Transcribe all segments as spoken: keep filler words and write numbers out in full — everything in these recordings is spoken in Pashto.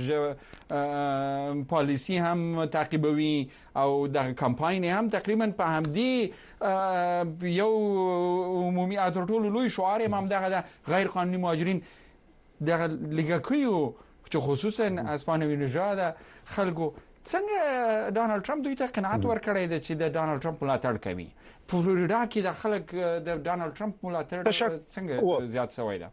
پالیسی هم تعقیبوي او د کمپاین هم تقریبا په همدې یو عمومي اترټول لوی شعار هم دغه غیر قانوني مهاجرین دغه لګکیو چې خصوصا اسپانوي نژاد خلکو څنګه ډانلډ ټرمپ دوی ته قناعت ورکړی دی چې د ډانلډ ټرمپ ملاتړ کوي په فلوریدا کې د خلک د ډانلډ ټرمپ ملاتړ څنګه زیات شوی دی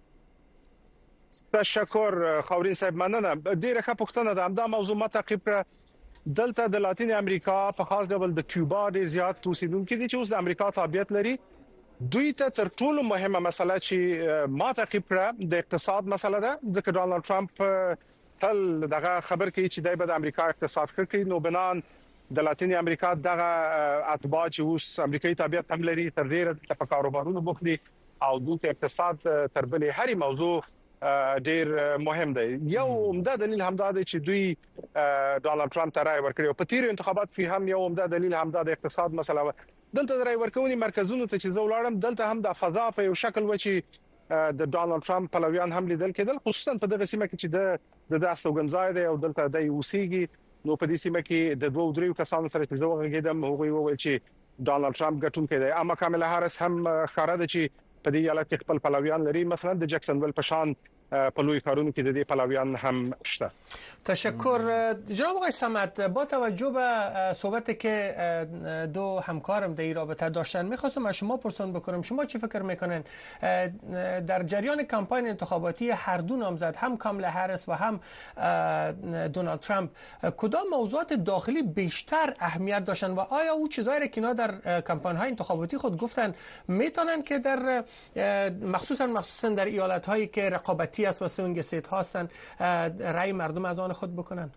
تشکر خوري صاحب مننه ډیره ښه پوښتنه ده همدا موضوع ما تعقیب کړ دلته د لاتین امریکا په خاص ډول د کیوبا ډیر زیات اوسیدونکو دي چې اوس د امریکا تابعیت لري دوی ته تر ټولو مهمه مسله چې ما تعقیب کړ د اقتصاد مسله ده ځکه ډانلډ ټرمپ تل دغه خبر کوي چې دای په امریکا اقتصاد کوي نو بنان د لاتین امریکا دغه اتباع چې اوس امریکایي تابعیت هم لري تر ډیره په کاروبارونو بوخدي او دوی اقتصاد تر بلې هرې موضوع ډیر مهم دی یو عمده دلیل همدا دی چې دوی ډانلډ ټرمپ ته رائے ورکړي او په تیرو انتخابات کې هم یو عمده دلیل همدا د اقتصاد مسله دلته د رائے ورکونې مرکزونو ته چې زه ولاړم دلته هم د فضا په یو شکل و چې د ډانلډ ټرمپ پلویان هم لیدل کېدل خصوصا په دغه سیمه کې چې د د استوګنځای دی او دلته د اوسېږي نو په دې سیمه کې د دوه درې کسانو سره چې زه وغږیدم هغه وویل چې ډانلډ ټرمپ ګټونکی دی اما کاملا هارس هم خبره ده چې په دې ایالت کې خپل پلویان لري مثلا د جکسن ویل په شان په لوی کارونو کې د دې پلویان هم شته تشکر جناب آقای صمد با توجه به صحبتی که دو همکارم در این رابطه داشتن می‌خواستم از شما پرسان بکنم شما چی فکر میکنین در جریان کمپاین انتخاباتی هر دو نامزد هم کاملا هریس و هم دونالد ترامپ کدام موضوعات داخلی بیشتر اهمیت داشتن و آیا او چیزایی که اینا در کمپاین های انتخاباتی خود گفتن میتونن که در مخصوصا مخصوصا در ایالت هایی که رقابتی است و سونگ سیت هستن رأی مردم از آن خود بکنن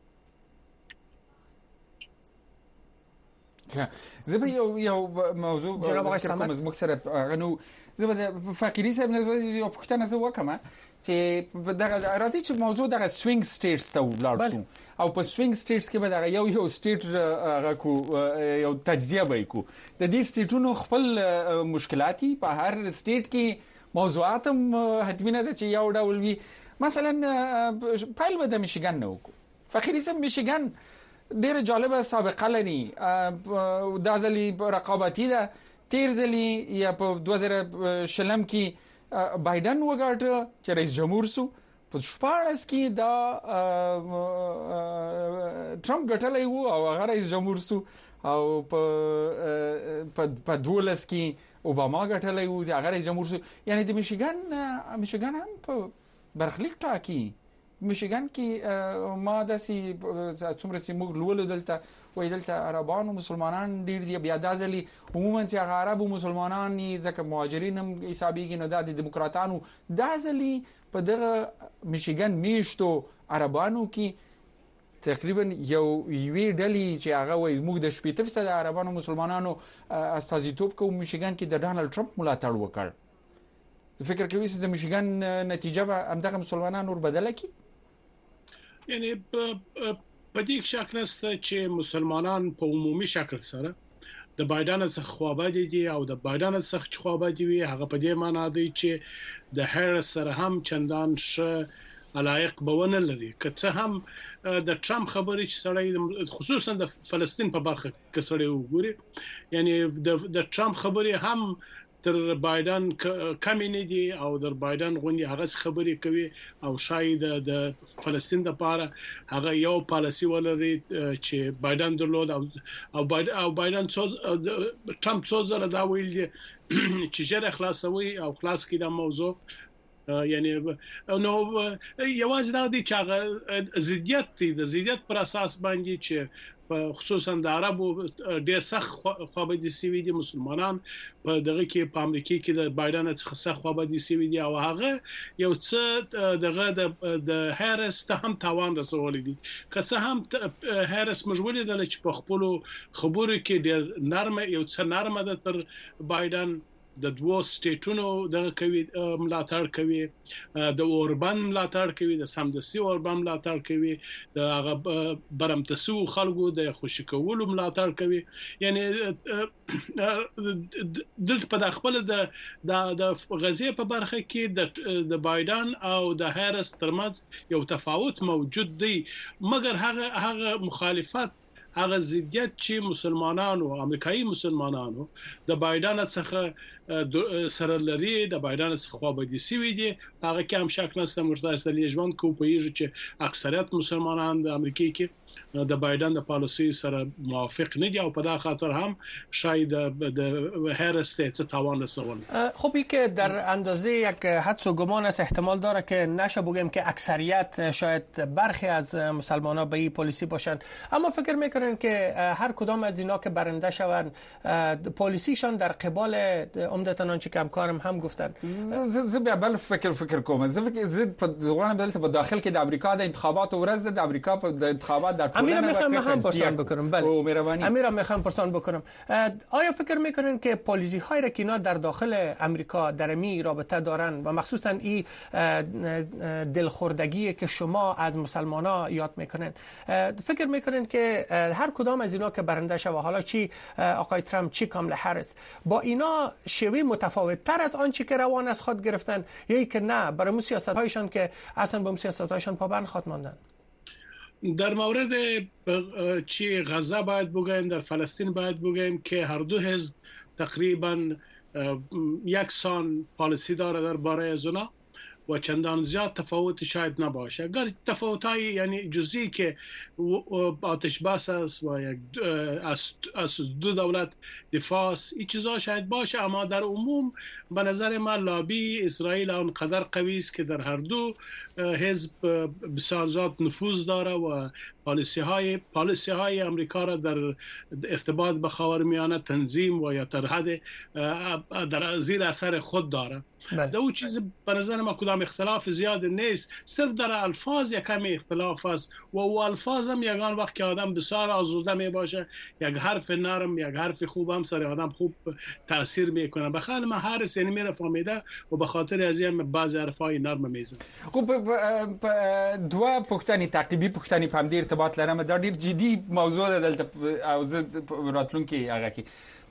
زبر یو یو موضوع جناب آقای صمد از مکسر غنو زبر فقیری صاحب یو پښتنه زه وکم چې دغه راځي چې موضوع دغه سوینګ سټیټس ته ولاړ او په سوینګ سټیټس کې به دغه یو یو سټیټ هغه کو یو تجزیه وکړو د دې سټیټونو خپل مشکلاتي په هر سټیټ کې موضوعات هم حتمی نه ده چې یو ډول وي مثلا پایل به د میشیګن نه وکړو فقیری صاحب میشیګن ډیره جالبه سابقه لري دا ځلې رقابتي ده تیر ځلې یا په دوه زره شلم کې بایدن وګاټه چې رئیس جمهور سو په شپاړس کې دا ټرمپ ګټلې وو او هغه رئیس جمهور سو او په په دولس کې اوباما ګټلې وو هغه رئیس جمهور سو یعنی د میشیګن میشیګن هم په برخلیک ټاکي میشیګن کې ما داسي څومره چې موږ لولو دلته وای دلته عربان او مسلمانان ډیر دی بیا دازلي عموما چې عرب او مسلمانان ځکه مهاجرین هم حسابيږي نو د دیموکراتانو دازلي په دغه میشیګن میشتو عربانو کې تقریبا یو یوې ډلې چې هغه وای موږ د شپږ فیصد عربانو مسلمانانو استازیتوب کوو میشیګن کې د ډانلډ ټرمپ ملاتړ وکړ فکر کوي چې د میشیګن نتیجه به همدغه مسلمانانو ور بدله کی یعنی په دې شک نشته چې مسلمانان په عمومي شکل سره د بایدن څخه خوابدي دي او د بایدن څخه خوابدي وي هغه په دې معنی دی چې د هریس سره هم چندان ش علایق بونه لري که څه هم د ټرمپ خبرې چې سړی خصوصا د فلسطین په برخه کې سړی وګوري یعنی د ټرمپ خبرې هم تر بایدن کمی نه دي او در بایدن غونډي هغه خبرې کوي او شاید د فلسطین لپاره هغه یو پالیسی ولري چې بایدن درلود او بایدن او بایدن څو ټرمپ څو زره دا ویل چې جره خلاصوي او خلاص کړي د موضوع یعنی نو یوازې دا دي چې هغه ضدیت دي د ضدیت پر اساس باندې چې خصوصا د عربو ډیر سخت خوابدي سوي دي مسلمانان په دغه کې په امریکا کې د بایدن څخه سخت خوابدي سوي دي او هغه یو څه دغه د هریس ته هم تاوان رسولي دي که څه هم هریس مجبورې ده چې په خپل خبرو کې ډیر نرمه یو څه نرمه ده تر بایدن د دوو سټیټونو د کوي ملاتړ کوي د اوربان ملاتړ کوي د سمدسي اوربان ملاتړ کوي د هغه برمتسو خلکو د خوشی کولو ملاتړ کوي یعنی د په خپل د د غزې په برخه کې د د بایدن او د هریس ترمنځ یو تفاوت موجود دی مګر هغه هغه مخالفت هغه ضدیت چې مسلمانانو امریکایي مسلمانانو د بایدن څخه سره لري د بایدن څخه خوابدي سوي دي هغه کې هم شک نشته مرتضی علیژوند کو په یوه چې اکثریت مسلمانان د امریکای کې د بایدن د پالیسي سره موافق نه دي او په دا خاطر هم شاید د هریس ته تاوان رسول خب این که در اندازه یک حدس و گمان است احتمال داره که نشه بگیم که اکثریت شاید برخی از مسلمانان به این پالیسی باشند اما فکر میکنم که هر کدام از اینا که برنده شوند پالیسیشان در قبال عمدتاً آنچه که همکارم هم گفتن زه بیا بل فکر فکر کوم زه فکر زه په ځوانه بلته په داخل کې د امریکا د انتخابات ورځ د امریکا په د انتخابات در امیر میخوام هم پرسان بکنم بله او مهربانی امیر میخوام پرسان بکنم آیا فکر میکنن که پالیسی های را که اینا در داخل امریکا در می رابطه دارن و مخصوصا این دلخوردگی که شما از مسلمانا یاد میکنن فکر میکنن که هر کدام از اینا که برنده شوه حالا چی آقای ترامپ چی کاملا هریس با اینا شوی متفاوت تر از آنچه که روان از خود گرفتن یا که نه برای سیاست هایشان که اصلا به سیاست هایشان پابند خواهد ماندن در مورد چی غزه باید بگویم در فلسطین باید بگویم که هر دو حزب تقریبا یکسان پالیسی داره درباره از اونا و چندان زیاد تفاوت شاید نباشه اگر تفاوت‌های یعنی جزئی که آتش بس است و یک از از دو دولت دفاع است این چیزا شاید باشه اما در عموم به نظر من لابی اسرائیل آنقدر قوی است که در هر دو حزب بسیار زیاد نفوذ داره و پالیسی های پالیسی های امریکا را در ارتباط به خاورمیانه تنظیم و یا در حد در زیر اثر خود داره در اون چیز به نظر من کدام اختلاف زیاد نیست صرف در الفاظ یک کمی اختلاف است و او الفاظ هم یگان وقت که آدم بسیار آزرده می باشه یک حرف نرم یک حرف خوب هم سر آدم خوب تاثیر میکنه بخاطر من هر سنی میره فهمیده و به خاطر از این بعضی حرفای نرم میزنه خب دوا پوښتنې تعقیبي پوښتنې په همدې ارتباط لرم دا ډیر جدي موضوع ده دلته او زه راتلونکي هغه کې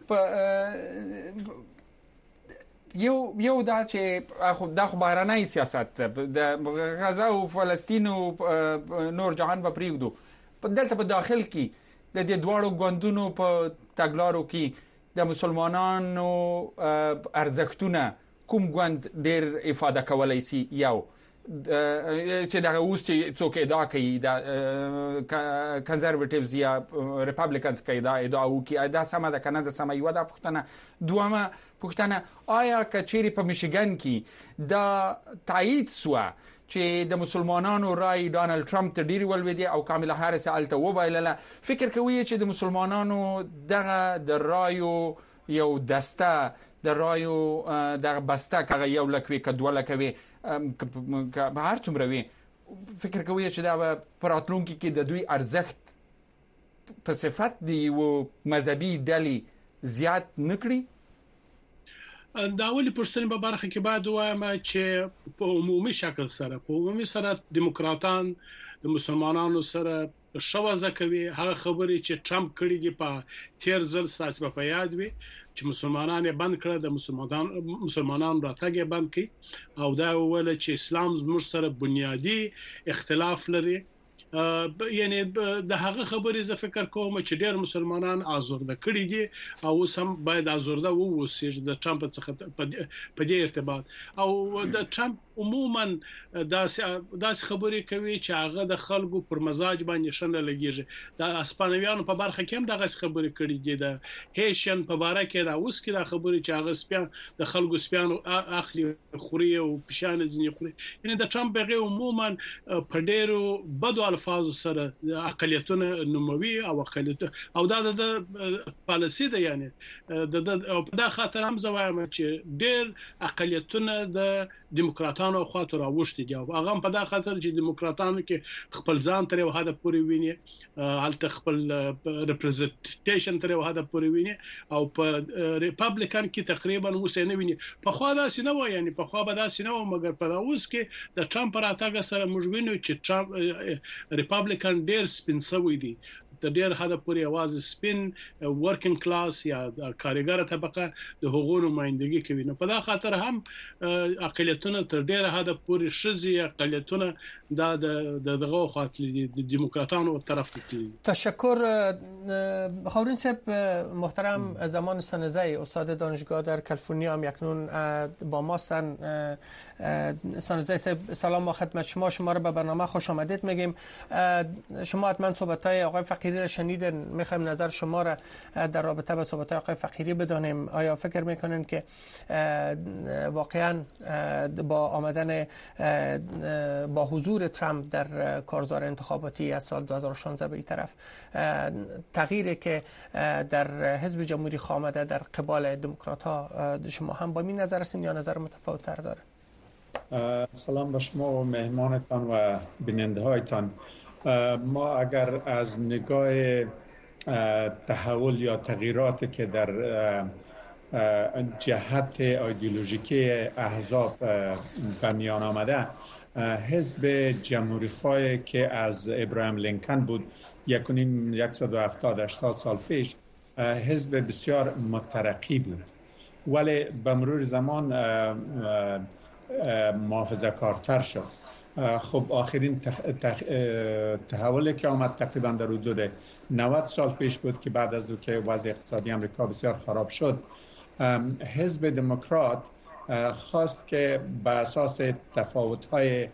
یو یو دا چې خو د خبرانه سیاست د غزه او فلسطین او نور جهان په پریږدو په دلته په داخل کې د دې دواړو ګوندونو په تګلارو کې د مسلمانانو ارزښتونه کوم ګوند ډیر افاده کولای شي یو چې دا اوس چې څوک ادعا کوي دا کنزرواتیوز یا ریپابلیکنز کوي دا ادعا وکړي دا سم ده کنه دا سم یو دا پښتنه دومره پښتنه آیا کچېری په میشیګن کې دا تایید سو چې د مسلمانانو رای ډانلډ ټرمپ ته ډیر ولودي او کاملا هریس الته وبایله فکر کوي چې د مسلمانانو دغه د رایو یو دسته د رایو د بسته کغه یو لکوي کډو لکوي که هر څومره وي فکر کوي چې دا پراتلونکي کې د دوی ارزښت په صفت دی او مذهبي ډلې زیات نکړي دا اولی پښتنې په برخه کې باید وایم چې په عمومي شکل سره په عمومي سره دیموکراتان د مسلمانانو سره شوازه کوي هغه خبرې چې ټرمپ کړی دی په تیر ځل ساسي په یاد وي چې مسلمانان یې بند کړل د مسلمانان مسلمانان راتګ یې بند کړي او دا ویل چې اسلام زموږ سره بنیادی اختلاف لري یعنی د هغه خبرې ز فکر کوم چې ډېر مسلمانان آزرده کړي دي او سم باید آزرده ووسی د ټرمپ څخه په دې ارتباط او د ټرمپ عموما داس داس خبرې کوي چې هغه د خلکو پر مزاج باندې شنه لګیږي د اسپانویانو په برخه کې هم دغه خبرې کړي دي د هیشن په باره کې دا اوس کې د خبرې چې هغه سپیان د خلکو سپیان اخلي خوري او پښانه ځنی خوري یعنی د ټرمپ بغیر عموما په ډېرو بدو الفاظ سره اقلیتونه نوموي او اقلیت او دا د پالیسي ده یعنی د او په دا خاطر هم زوایم چې ډېر اقلیتونه د دیموکراتانو خاطر راوښتي دي او هغه په دا خاطر چې دیموکراتانو کې خپل ځان تر یو حد پورې ویني هلته خپل ریپرزنټیشن تر یو حد پورې ویني او په ریپابلیکن کې تقریبا اوس نه ویني په خو دا سينه و یعنی په خو به دا سينه و مګر په اوس کې د ټرمپ راتګ سره موږ وینو چې ټرمپ ریپابلیکن ډېر سپینسوي دي د ډېر حد پورې आवाज سپین ورکینګ کلاس یا کارګر طبقه د حقوقو نمائندګي کوي نو په دا خاطر هم اقلیتونه تر ډېر حد پورې شذي اقلیتونه دا د دغه خاطر د دیموکراتانو طرف ته. تشکر خاورین صاحب محترم. زمان سنزه استاد دانشگاه در کالیفرنیا هم یکنون با ما هستن. سنزه صاحب سلام با خدمت شما. شما رو به برنامه خوش آمدید میگیم. شما حتما صحبت‌های آقای فقیری را شنیدین. میخوایم نظر شما را در رابطه با صحبت‌های آقای فقیری بدانیم. آیا فکر میکنین که واقعا با آمدن با حضور ترامپ در کارزار انتخاباتی از سال دو هزار و شانزده به این طرف تغییری که در حزب جمهوری خواه آمده در قبال دموکرات ها شما هم با این نظر هستین یا نظر متفاوت تر داره؟ سلام به شما و مهمانتان و بیننده هایتان. ما اگر از نگاه تحول یا تغییراتی که در جهت ایدئولوژیکی احزاب به میان آمده، حزب جمهوری خواه که از ابراهیم لینکن بود یکونیم صد و هفتاد هشتاد سال پیش حزب بسیار مترقی بود، ولی به مرور زمان محافظه کارتر شد. خب آخرین تخ... تخ... تحولی که آمد تقریبا در حدود نود سال پیش بود که بعد از که وضع اقتصادی امریکا بسیار خراب شد، حزب دموکرات خواست که به اساس تفاوت‌های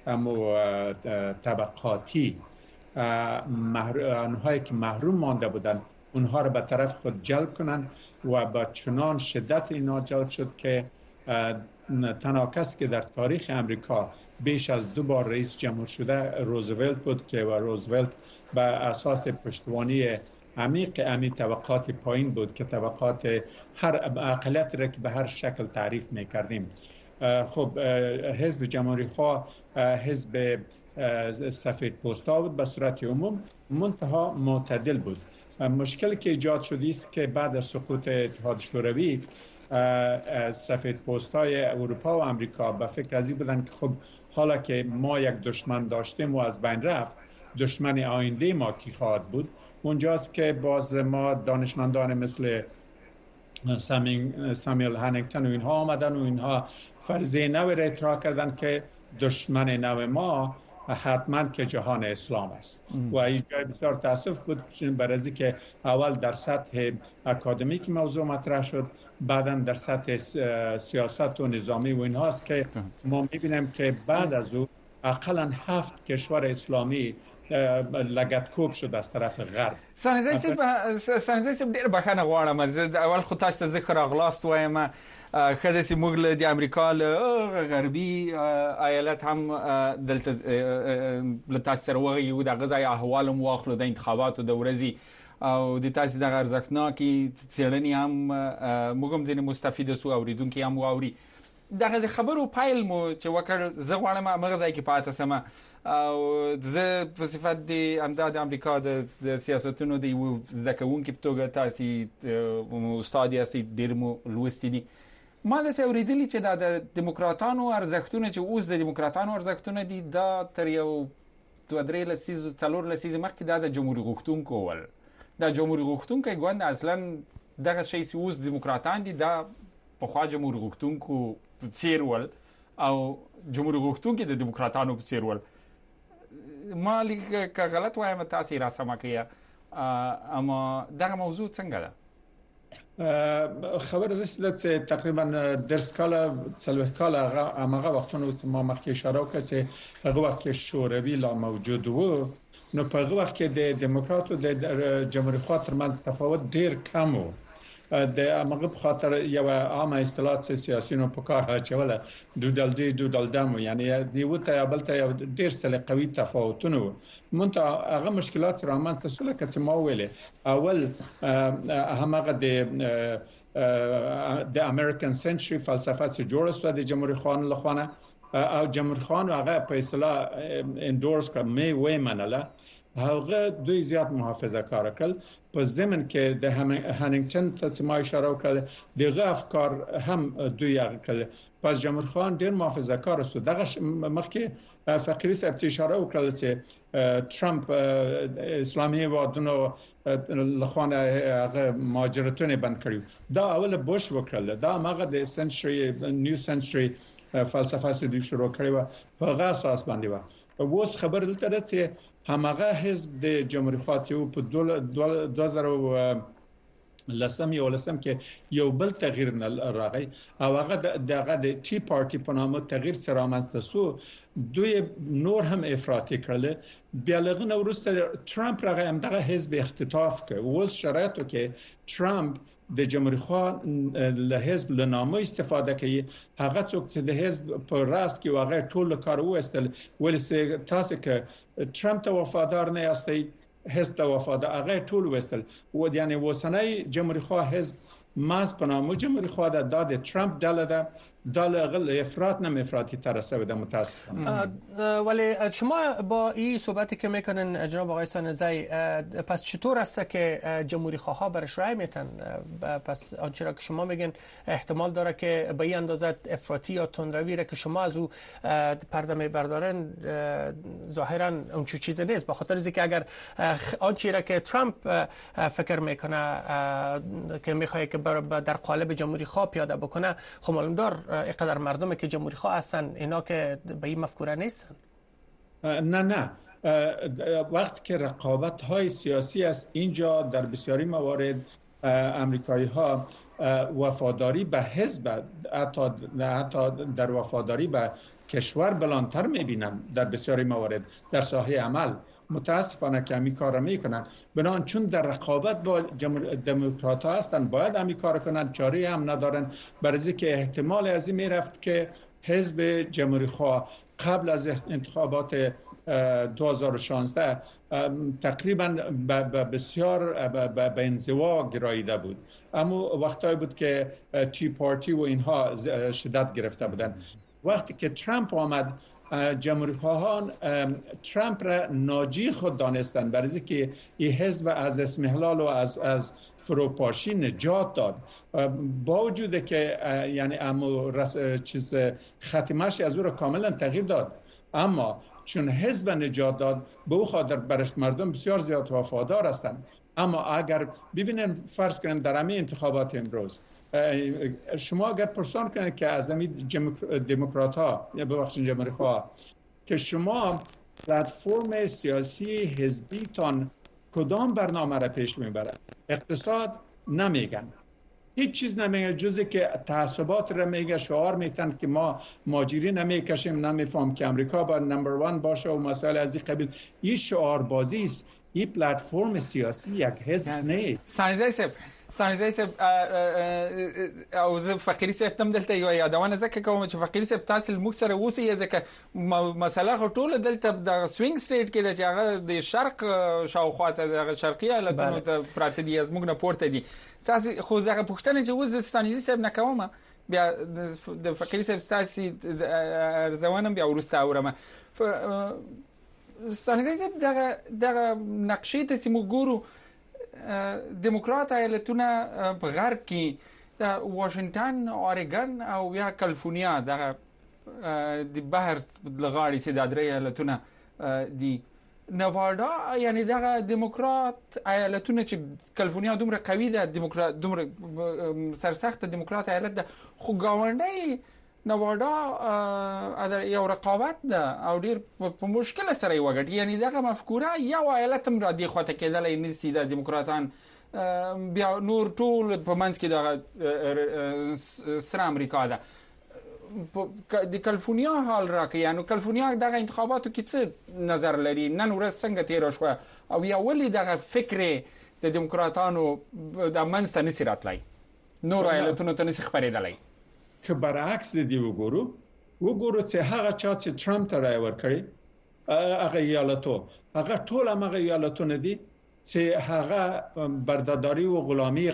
طبقاتی آنهایی که محروم مانده بودند اونها را به طرف خود جلب کنند و با چنان شدت اینا جلب شد که تنها کسی که در تاریخ امریکا بیش از دو بار رئیس جمهور شده روزولت بود که و روزولت به اساس پشتوانی عمیق امی طبقات پایین بود که طبقات هر اقلیت را که به هر شکل تعریف میکردیم. خب حزب جمهوری خواه حزب سفید پوستا بود به صورت عموم، منتها معتدل بود. مشکلی که ایجاد شده است که بعد از سقوط اتحاد شوروی سفید پوستای اروپا و امریکا به فکر ازی بودن که خب حالا که ما یک دشمن داشتیم و از بین رفت، دشمن آینده ما کی خواهد بود؟ اونجاست که باز ما دانشمندان مثل سامیل هانینگتون و اینها آمدن و اینها فرضیه نوی را اطراح کردن که دشمن نو ما حتما که جهان اسلام است. ام. و این جای بسیار تاسف بود برای که اول در سطح اکادمیک موضوع مطرح شد، بعدا در سطح سیاست و نظامی و این هاست که ما میبینیم که بعد از او اقلا هفت کشور اسلامی لګتکوب شد از طرف غرب. سانزای سب ډیر بخښنه غواړم. زه اول خو تاسو ته ذکر اغلاست وایم خدای سي موږ له د امریکا له غربي ایالت هم دلته له تاسو سره وغږیږو د غزای احوال مو واخلو د انتخاباتو د ورځي او د تاسو د ارزښتناکي څېړنې هم موږ هم ځینې مستفید سو اوریدونکو هم واوري. دغه د خبرو پایل مو چې وکړ زه غواړم هغه ځای کې پاتې سم او زه په صفت د امداد امریکا د سیاستونو د یو زده کوونکي په توګه تاسو استاد یاستئ ډېر مو لوستي دي. ما د اوریدلي چې د دیموکراتانو ارزښتونه چې اوس د دیموکراتانو ارزښتونه دي دا تر یو دوه درې لسیزو څلور لسیزو مخکې دا د جمهوریت غوښتونکو ول د جمهوریت غوښتونکو ګوند اصلا دغه شی چې اوس دیموکراتان دي دا په خوا جمهوریت غوښتونکو څیر ول او جمهوریت غوښتونکو د دیموکراتانو څیر ول. ما لیک که غلط وایم تاسو را سم کړئ اما دغه موضوع څنګه ده؟ خبر دسته چې تقریبا درس کاله څلوه کاله هغه وختونو چې ما مخکې اشاره وکړه هغه وخت کې شوروي لا موجود و، نو په هغه وخت کې د دموکراتو د جمهوریت خوا ترمنځ تفاوت ډیر کم و. د هغه په خاطر یو عامه اصطلاحات سیاسيونو په کار اچوله ډوډل دی ډوډل دمو یعنی دی وته یا بلته یو ډیر سلیقوي تفاوتونه مونته هغه مشکلات سره رامنځته شول چې ما ویلې اول همغه د د امریکن سنچري فلسفه چې جوړه شو د جمهوریت خان لخوا او جمهوریت خان هغه په اصطلاح اندورس کړ مې وې منله هغه دوی زیات محافظه کار کړل په ضمن کې د هانینګټن ته ما اشاره وکړه دغه افکار هم دوی هغه کړل پس جمهوریت خان ډیر محافظه کار شو دغه مخکې فقیری صاحب ته اشاره وکړه چې ټرمپ اسلامي وادونو لخوانه هغه مهاجرتونه بند کړیو دا اول بوش وکړل دا هغه د سنچري نیو سنچري فلسفه سودی شروع کړی و په هغه اساس باندې و اوس خبر دلته چې همغه حزب د جمهوریت خواته په دوه زره لسم یو لسم کې یو بل تغییر نه راغی او هغه دغه د ټی پارټي په نامه تغییر سره رامنځته شو دوی نور هم افراطي کړل بیا لغنه ورسته ټرمپ راغی هم دغه حزب اختطاف کړ اوس شرایطو کې ټرمپ د جمهوریت خوا له حزب له نامه استفاده کوي هغه څوک چې د حزب په راس کې واغې ټول کار وستل ولې تاسو کې ټرمپ ته وفادار نه یاستئ حزب ته وفادار هغه ټول وستل و یعنی وسنۍ جمهوریت خوا حزب ماس په نامه جمهوریت خوا د د ټرمپ ډله ده دال غل افراط نه افراطی ترسه ده متاسفانه ولی شما با این صحبتی که میکنن جناب آقای سانزی پس چطور است که جمهوری خواها برش رای میتن پس آنچه را که شما میگن احتمال داره که به این اندازه افراطی یا تندروی را که شما از او پرده میبردارن ظاهرا اون چیز چیز نیست به خاطر اینکه اگر آنچه را که ترامپ فکر میکنه که میخواد که در قالب جمهوری خواه پیاده بکنه خب معلوم دار اینقدر مردمی که جمهوری خواه هستن اینا که به این مفکوره نیستن نه نه وقتی که رقابت های سیاسی است اینجا در بسیاری موارد امریکایی ها وفاداری به حزب حتی حتی در وفاداری به کشور بلندتر میبینن در بسیاری موارد در ساحه عمل متاسفانه که همین کار را میکنن بنابراین چون در رقابت با دموکرات ها هستن باید همین کار کنن چاره هم ندارن برای که احتمال از این میرفت که حزب جمهوری خواه قبل از انتخابات دو هزار و شانزده تقریبا بسیار به انزوا گراییده بود اما وقتایی بود که تی پارتی و اینها شدت گرفته بودن وقتی که ترامپ آمد جمهوری خواهان ترامپ را ناجی خود دانستند برای اینکه این حزب از اسمحلال و از از فروپاشی نجات داد با وجود که یعنی امو رس چیز ختمش از او را کاملا تغییر داد اما چون حزب نجات داد به او خاطر برش مردم بسیار زیاد وفادار هستند اما اگر ببینن فرض کنن در همین انتخابات امروز شما اگر پرسان کنید که از همین دموکرات ها یا ببخشید جمهوری خواه که شما پلتفرم سیاسی حزبی تان کدام برنامه را پیش میبرد اقتصاد نمیگن هیچ چیز نمیگه جزی که تعصبات را میگه شعار میتن که ما ماجری نمیکشیم نمیفهم که امریکا با نمبر وان باشه و مسائل از این قبیل این شعار بازی است این پلتفرم سیاسی یک حزب نه سانزی صاحب سانزی صاحب او زه فقيري صاحب تم دلته یو یادونه ځکه کوم چې فقيري صاحب تاسو موږ سره اوسئ ځکه مسله ټوله دلته د سوینګ سټریټ کې د چې هغه د شرق شاوخوا ته د شرقي ایالتونو ته پراته دي از موږ نه پورته دي تاسو خو زغه پښتنه چې وز سانزي صاحب نه کومه بیا د فقيري صاحب تاسو ارزوانم بیا ورسته اورم سانزي صاحب دغه دغه نقشې ته سیمو ګورو دموکرات ایالتونه په غرب کې د واشنگټن اوريګن او یا کالیفورنیا د د بهر لغاړي سي د درې ایالتونه دي نوادا یعنی دغه دموکرات ایالتونه چې کالیفورنیا دومره قوي ده دموکرات دومره سرسخت دموکرات ایالت ده خو گاونډي نوادا یو رقابت ده او ډیر په مشکل سره وګټي یعنی دغه مفکوره یو ایالت هم را دی خواته کېدلای نسی د دموکراتان بیا نور ټول په منځ کې دغه سره امریکا ده د کالیفورنیا حال راکې یعنی کالیفورنیا دغه انتخاباتو کې څه نظر لري نن ورځ څنګه تیر شو او یا ولې دغه فکر د دموکراتانو د منځ ته نسی راتلای نور ایالتونو ته نسی خبرېدلای که برعکس دی وګورو وګورو چې هغه چا چې ټرمپ ته راي ورکړي هغه ایالتو هغه ټول هغه ایالتونه دي چې هغه بردهداری او غلامی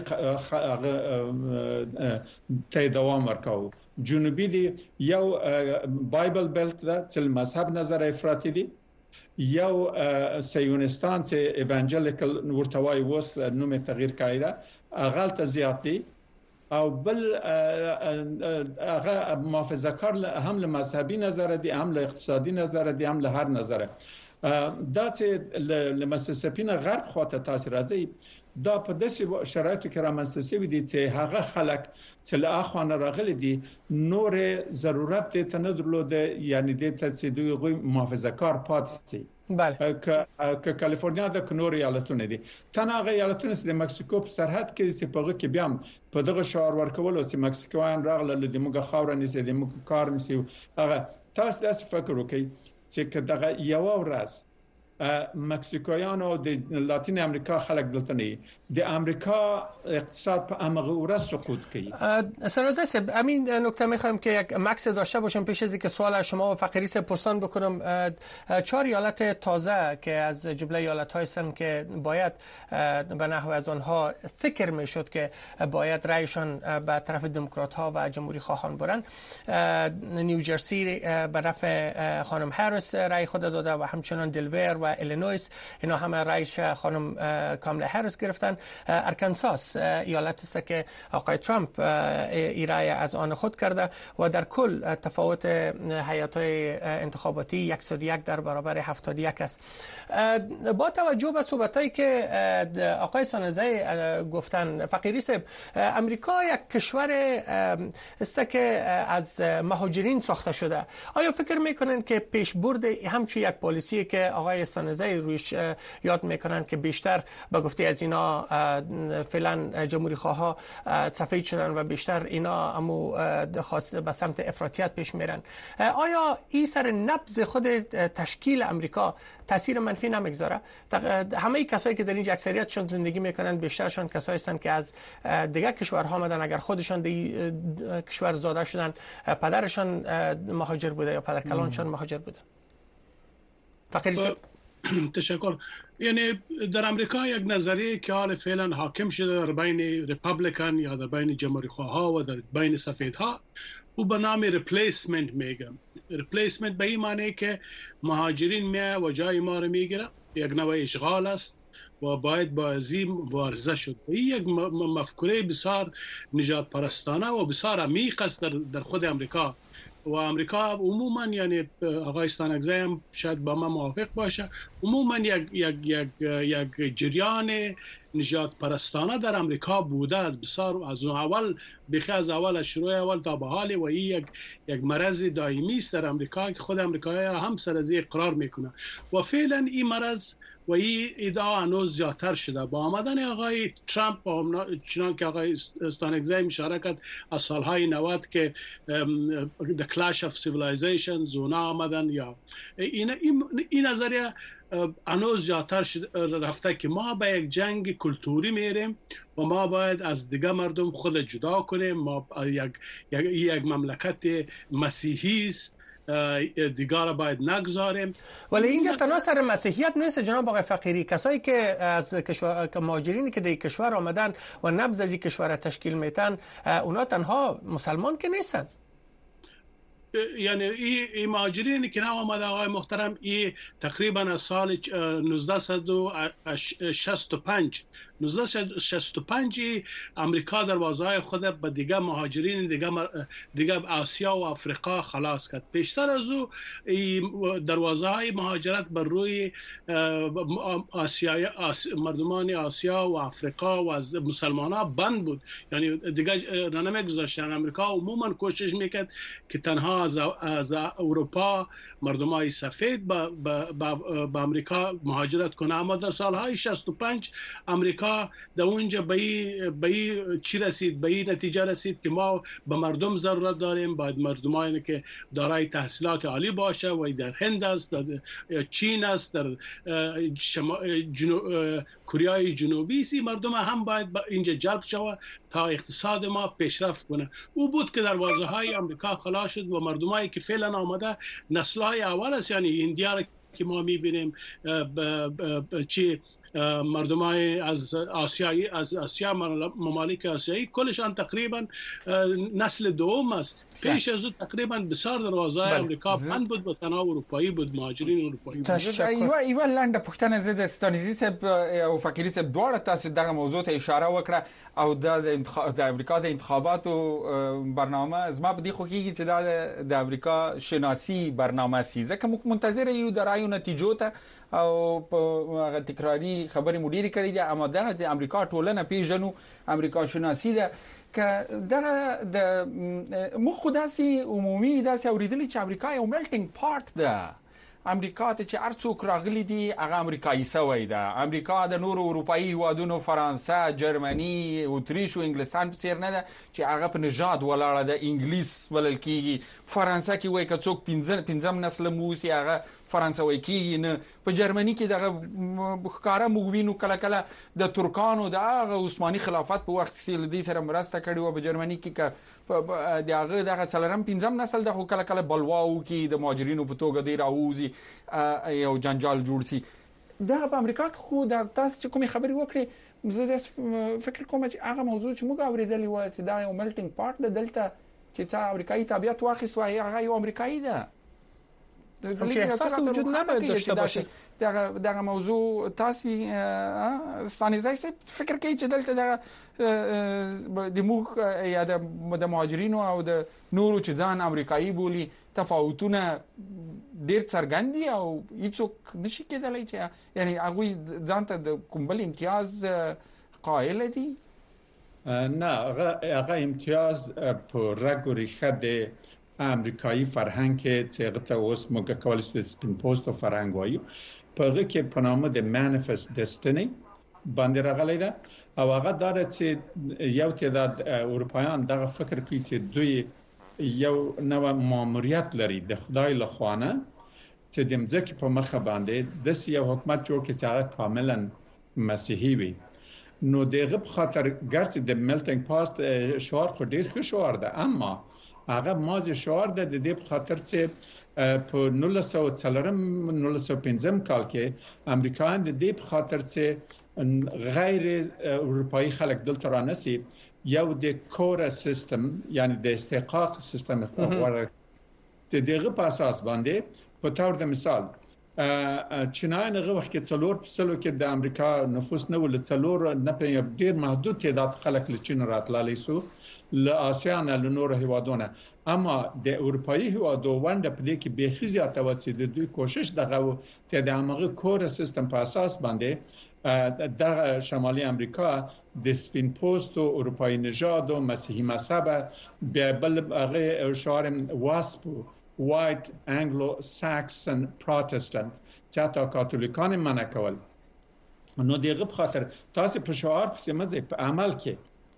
ته دوام ورکاو. جنوبي دي یو بایبل بیلت ده چې مذهب نظر افراطی دي، یو سیونستان چې ایوانجلیکل ورتوای وس نوم تغییر کړی هغه ته زیات دي، او بل هغه محافظه‌کار هم له مذهبي نظر دي، هم له اقتصادي نظر دي، هم له هر نظره. دا چې له مسیسیپی نه غرب خواته تاسو راځي، دا په داسې شرایطو کې رامنځته شوی دي چې هغه خلک چې له اخوانه راغلي دي نور ضرورت ته نه درلوده، یعنی د تصدیق محافظه‌کار پاتې دي. بله که که کالیفورنیا د کنور ایالتونه دي، تنها ایالتونه چې د مکسیکو په سرحد کې چې په کې بیا په دغه شعار ورکول چې مکسیکویان راغله د موږ خاور نه سي د موږ کار نسی، هغه تاسو داسې فکر وکړئ چې دغه یو ورځ مکسیکویان او د لاتین امریکا خلک دلته نه، د امریکا اقتصاد په امغه ورځ سقوط کوي. سرازه صاحب همین نکته میخوایم که یک مکس داشته باشم پیش از اینکه سوال شما و فقیری صاحب پرسان بکنم. چهار ایالت تازه که از جمله ایالت های هستند که باید به نحو از آنها فکر میشد که باید رأیشان به طرف دموکرات ها و جمهوری خواهان برن، نیوجرسی به نفع خانم هریس رأی خود داده و همچنان دلویر و ایلینویس اینا همه رئیس خانم کاملا هریس گرفتن. ارکانساس ایالتی است که آقای ترامپ ایرای از آن خود کرده و در کل تفاوت هیات‌های انتخاباتی صد و یک در برابر هفتاد و یک است. با توجه به صحبتایی که آقای سانزه گفتن، فقیری صاحب، امریکا یک کشور است که از مهاجرین ساخته شده. آیا فکر میکنن که پیشبرد همچون یک پالیسی که آقای سانزه رویش یاد میکنن که بیشتر به گفته از اینا فعلا جمهوری خواها سفید شدن و بیشتر اینا امو خاص به سمت افراطیت پیش میرن، آیا این سر نبض خود تشکیل امریکا تاثیر منفی نمیگذاره؟ همه کسایی که در اینجا اکثریتشون زندگی میکنن بیشترشون کسایی هستن که از دیگه کشورها آمدن، اگر خودشون دی کشور زاده شدن پدرشون مهاجر بوده یا پدرکلانشون مهاجر بوده. فقیری صاحب تشکر. یعنی در امریکا یک نظریه که حال فعلا حاکم شده در بین ریپابلیکن یا در بین جمهوری خواها و در بین سفیدها، او به نام ریپلیسمنت میگم. ریپلیسمنت به این معنی که مهاجرین میه و جای ما رو میگیره، یک نوع اشغال است و باید با عظیم مبارزه شد. این یک مفکوره بسیار نجات پرستانه و بسیار عمیق است در, در خود امریکا و امریکا عموما، یعنی آقای استانکزی هم شاید با ما موافق باشه، عموما یک یک یک یک جریان نجات پرستانه در امریکا بوده از بسیار از اول بخی از اول از شروع اول تا به حال، و این یک یک مرض دائمی است در امریکا که خود امریکایی‌ها هم سر از اقرار میکنه و فعلا این مرض و این ادعا هنوز زیادتر شده. با آمدن آقای ترامپ و چنان که آقای استانکزی اشاره کرد از سالهای نود که the clash of civilizations اونا آمدن، یا این این نظریه هنوز زیادتر رفته که ما به یک جنگ کلتوری میریم و ما باید از دیگه مردم خود جدا کنیم. ما یک یک, یک مملکت مسیحی است، دیگر را باید نگذاریم. ولی اینجا تنها سر مسیحیت نیست جناب آقای فقیری، کسایی که از کشور مهاجرینی که در کشور آمدن و نبض از کشور تشکیل میتن، اونا تنها مسلمان که نیستن. یعنی این مهاجرینی که آمده آقای محترم، این تقریبا از سال نوزده شصت و پنج نوزده شصت و پنج امریکا دروازه‌های خود به دیگه مهاجرین دیگه دیگه آسیا و آفریقا خلاص کرد. پیشتر از او دروازه‌های مهاجرت بر روی آسیای مردمان آسیا و آفریقا و از مسلمان‌ها بند بود، یعنی دیگه نمیگذاشتن. امریکا عموما کوشش میکرد که تنها از از اروپا مردمای سفید با با با امریکا مهاجرت کنه، اما در سالهای شصت و پنج امریکا آمریکا در اونجا به به چی رسید، به نتیجه رسید که ما به مردم ضرورت داریم، باید مردمانی که دارای تحصیلات عالی باشه و در هند است، در چین است، در جنوب کره جنوبی سی مردم هم باید اینجا جلب شود تا اقتصاد ما پیشرفت کنه. او بود که دروازه های آمریکا خلاص شد و مردمایی که فعلا آمده نسل‌های اول است، یعنی هندیا که ما می‌بینیم چی مردمای از آسیایی از آسیا ممالک آسیایی کلشان تقریبا نسل دوم است. پیش از اون تقریبا بسیار دروازه آمریکا بند بود و تنها اروپایی بود، مهاجرین اروپایی بود. ایوه ایوه لاندې پښتنه زه د ستانیزي صاحب او فقیری صاحب دواړه تاسو دغه موضوع ته اشاره وکړه او د امریکا د انتخاباتو برنامه زما په دې خو کېږي چې دا د امریکا شناسی برنامه سي، ځکه موږ منتظر یو د رایو نتیجو ته او په تکراری خبرې مدیری کړې دي، اما دغه د امریکا ټولنه پیژنو، امریکا شناسی ده که دغه د موږ خو داسې عمومي داسې اوریدلی چې امریکا یو میلټینګ پارت ده. امریکا ته چې هر څوک راغلي دي هغه امریکایي سوی ده. امریکا د نورو اروپایي هیوادونو فرانسه، جرمني، اتریش او انګلستان په څیر نه ده چې هغه په نژاد ولاړه ده، انګلیس بلل کیږي. فرانسه کې وایي که څوک پنځم پنځم نسل موسی هغه فرانسوي کیږي نه. په جرمني کې دغه ښکارا موږ وینو کله کله د ترکانو د هغه عثماني خلافت په وخت کې لدی سره مرسته کړې و. په جرمني کې که دغه دغه څلورم پنځم نسل د خو کله کله بلواو کې د مهاجرینو په توګه دی راوځي یو جنجال جوړ سي. دا په امریکا کې خو د تاسو چې کومې خبرې وکړي زه د فکر کوم چې هغه موضوع چې موږ اوریدلې و چې دا یو میلټینګ پارت د دلته چې څا امریکایي تابعیت واخیست و هغه یو امریکایي ده. چې احساس وجود نباید داشته باشه. دغه دغه موضوع تاسو ستانیزای څه فکر کوي چې دلته دغه د موږ یا د مهاجرینو او د نورو چې ځان امریکایي بولی تفاوتونه ډیر څرګند دي او هیڅوک نشي کېدلی چې یعنی هغوی ځان ته د کوم بل امتیاز قایل دي؟ نه، هغه امتیاز په رګ و ریښه د امریکایي فرهنګ کې چې هغه ته اوس موږ کولای شو سپین پوسټ او فرهنګ وایو، په هغه کې په نامه د مانیفست ډسټینی باندې راغلی ده او هغه دا چې یو تعداد اروپایان دغه فکر کوي چې دوی یو نوع ماموریت لري د خدای له خوانه چې د مځکې په مخه باندې د یو حکومت جوړ کړي چې هغه کاملا مسیحي وي. نو دغه په خاطر ګرځي د میلټینګ پاست شعار خو ډیر ښه شعار ده، اما هغه مازه شعار ده د دې په خاطر چې په نولس سوه څلورم نولس سوه پنځم کال کې امریکایان د دې په خاطر چې غیر اروپایي خلک دلته رانسي یو د کور سیستم یعنی د استحقاق سیستم غوړ چې دغه په اساس باندې په تور د مثال چینایان هغه وخت کې څلور په سلو کې د امریکا نفوس نه ول څلور نه په ډیر محدود تعداد خلک له چین راتللی سو له آسیا نه له نور هیوادونو، اما د اروپایي هیوادو ونده په دې کې به خزيات او چې د دوی کوشش دغه چې د هغه کور سیستم په اساس باندې د شمالي امریکا د سپین پوسټ او اروپایي نژاد او مسیحي مذهب به بل هغه شعار واسپ وایټ انګلو ساکسن پروتستانت چې تا کاتولیکان منع کول. نو دغه په خاطر تاسو په شعار په سمځه په عمل کې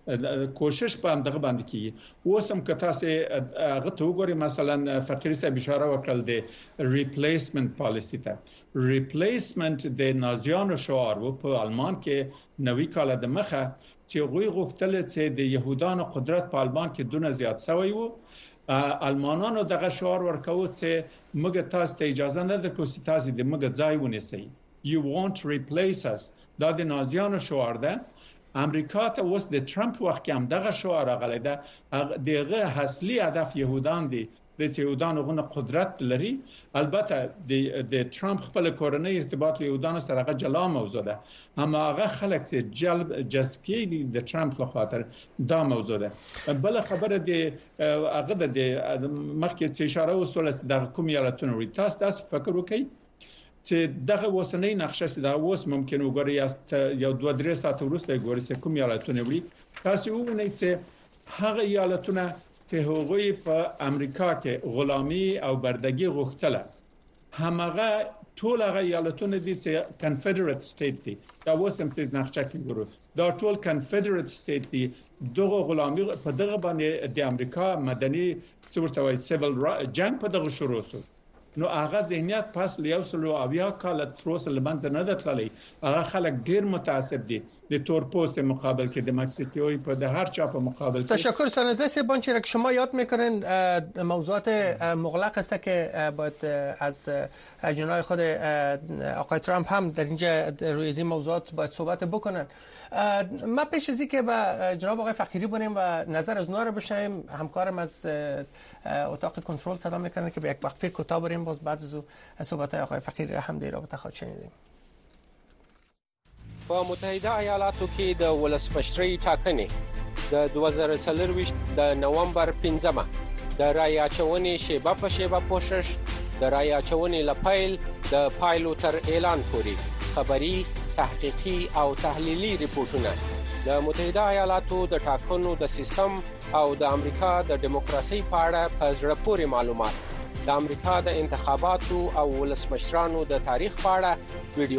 کوشش په همدغه باندې کیږي. اوس هم که تاسو هغه ته وګورئ، مثلا فقیر صاحب اشاره وکړل د ریپلیسمنت پالیسی ته. ریپلیسمنت د نازیانو شعار وو په آلمان کې نوي کال د مخه چې غوي غوښتل چې د يهودانو قدرت په آلمان کې دونه زیات شوی وو. آلمانانو دغه شعار ورکاوه چې موږ تاسو ته اجازه نه درکو چې تاسو د موږ ځای ونیسئ. You won't replace us. دا د نازیانو شعار ده. امریکا ته اوس د ټرمپ وخت کې هم دغه شعار راغلی ده. دغه اصلي هدف يهودان دي، د يهودانو غو قدرت لري. البته د د ټرمپ خپل کورنۍ ارتباط له يهودانو سره هغه جلا موضوع ده، اما هغه خلک چې جلب جذبي د ټرمپ له خاطر دا موضوع ده. بل خبره د هغه د مخکې چې اشاره وسوله د کوم یالتون وي، تاسو تاسو فکر وکړئ چې دغه وسنۍ نقشه چې دا اوس ممکن وګورئ یو دوه درې ساعت وروسته ګورئ چې کوم یالتون وي، تاسو وګورئ چې هغه یالتونه چې هغوی په امریکا کې غلامی او بردگی غوښتله همغه ټول هغه ایالتونه دي چې کنفدرېټ سټیټ دي دا وسم چې نقشه کې ګورو دا ټول کنفدرېټ سټیټ دي دغه غلامي په دغه باندې د امریکا مدني څه ورته وایي سیویل جنگ په دغه شروع شو نو هغه ذهنیت پس لیو سلو اویا کال تروس لمنځ نه دتللی هغه خلک ډیر متعصب دي د تور پوست مقابل کې د مکسیکوی په د هر چا په مقابل تشکر سنازه سیبان چرا که شما یاد میکنین موضوعات مغلق است که باید از جنای خود آقای ترامپ هم در اینجا روی این موضوعات باید صحبت بکنن. ما پیش از اینکه با جناب آقای فقیری بریم و نظر از اونها رو بشنویم همکارم از اتاق کنترل صدا میکنه که به یک وقفه کوتاه بریم باز بعد از صحبت آقای فقیری هم در رابطه خواهد شنیدیم. په متحده ایالاتو کې د ولسمشرۍ ټاکنې د دوه زره څلرویشت د نومبر پنځمه د رای اچونې شیبه په شیبه پوښښ د رای اچونې لپیل د پایلو تر اعلان پورې خبري تحقیقي او تحلیلي ریپورتونه د متحده ایالاتو د ټاکنو د سیستم او د امریکا د دیموکراسي په اړه په زړه پورې معلومات د امریکا د انتخاباتو او ولسمشرانو د تاریخ په اړه ویډیو